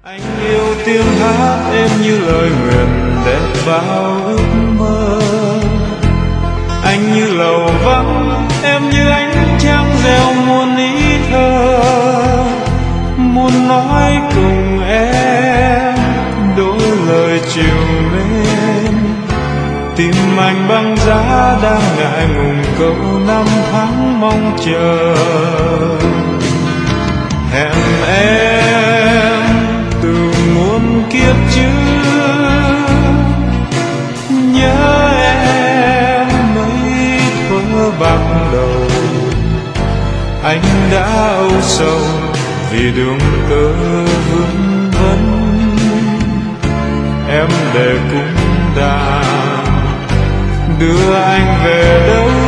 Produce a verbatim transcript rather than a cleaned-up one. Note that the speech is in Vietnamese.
Anh yêu tiếng hát êm như lời nguyện đẹp bao ước mơ. Anh như lầu vắng, em như ánh trăng gieo muôn ý thơ. Muốn nói cùng em đôi lời chiều mến. Tim anh băng giá đang ngại ngùng câu năm tháng mong chờ. Hẹn em từ muôn kiếp trước, nhớ em mấy thuở ban đầu. Anh đã âu sầu vì đường tơ vương vấn. Em để cung đàn đưa anh về đâu